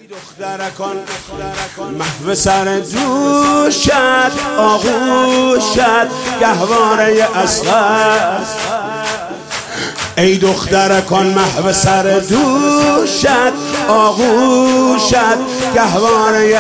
دخترکان محو سر دوشت آغوشت گهواره اصغر. ای دخترکان محو سر دوشت آغوشت گهواره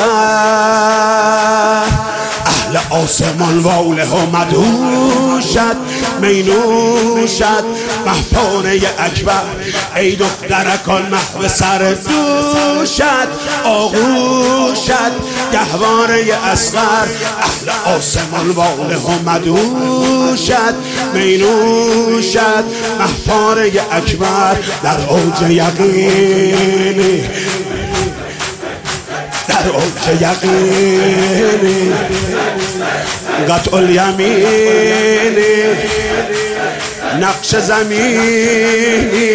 اصغر. اهل آسمان واله و مدهوشت مینوشت محپانه اکبر. ای دخترکان محو سر دوشت آغوشت گهواره اصغر. اهل آسمان واله و مدهوشت مینوشت محپانه اکبر. در اوج یقینی در اوج یقینی قطع الیمینی نقش زمینی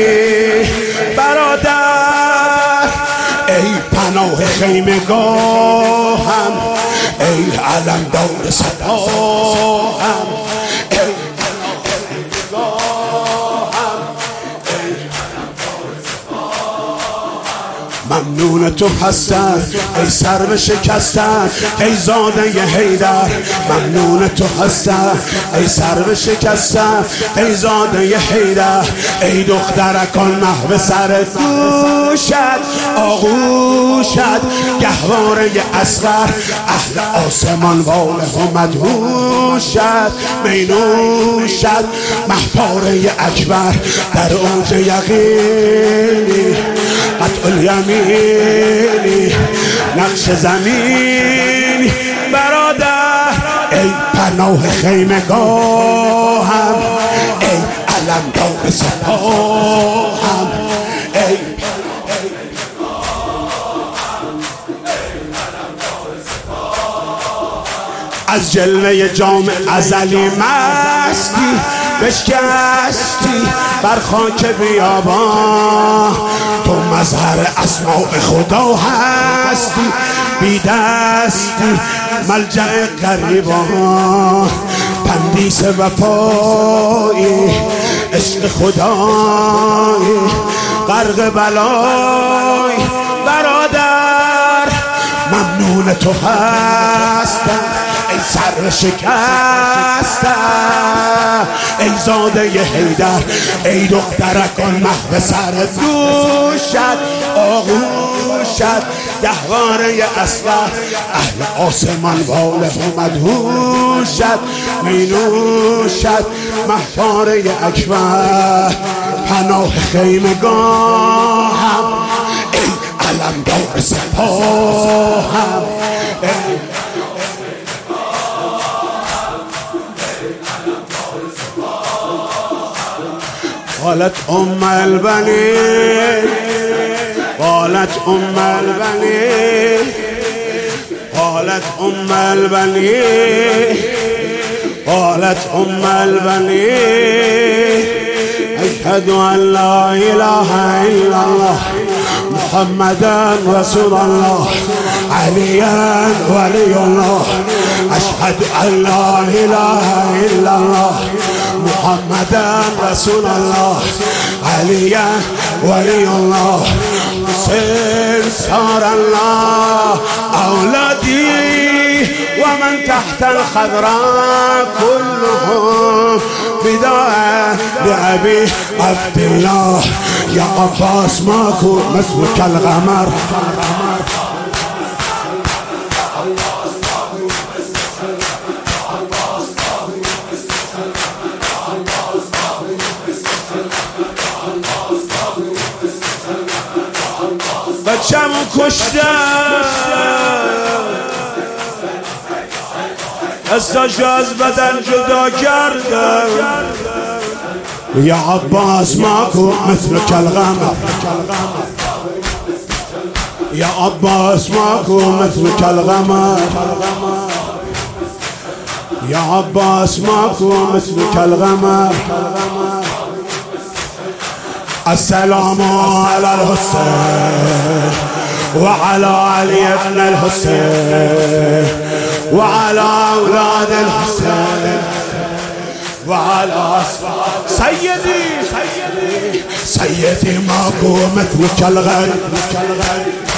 برادر. ای پناه خیمگاهم ای علمدار سپاهم. ممنون تو هستم ای سرو شکستن ای زاده حیدر. ممنون تو هستم ای سرو شکستن ای زاده حیدر. ای دخترکان محو سر دوشت آغوشت گهواره اصغر. اهل آسمان واله و مدهوشت مینوشت محپاره اکبر. در اوج یقینی قطع الیمینی نقش زمینی برادر. ای پناه خیمگاهم ای علمدار سپاهم. ای از جلوه جام ازلی مستی بشکستی بر خاک بیابان. تو مظهر اسماء خدا هستی بی دستی ملجأ غریبان. تندیس وفایی عشق خدایی غرق بلایی برادر. ممنون تو هستم ای سر شکستم ای زاده حیدر. ای دخترکان محو سر دوشت آغوشت گهواره اصغر. اهل آسمان واله و مدهوشت مینوشت محپاره اکبر. پناه خیمگاهم ای علمدار سپاهم. قالت البنين قالت البنين قالت البنين قالت البنين أشهد أن لا إله إلا الله محمدا رسول الله عليا ولي الله. أشهد أن لا إله إلا الله محمدا رسول الله عليا ولي الله. سنسار الله أولادي ومن تحت الخضراء كلهم فداء لأبي عبد الله. يا عباس ماكو مثلك الغمر. بچه‌مو کشتن دستاشو از بدن جدا کردن. یا عباس ماکو مثلک الغمر. یا عباس ماکو مثلک الغمر. یا عباس ماکو مثلک الغمر. السلام على الحسين وعلى علي بن الحسين وعلى أولاد الحسين وعلى سيدي سيدي ماكو مثلك الغالي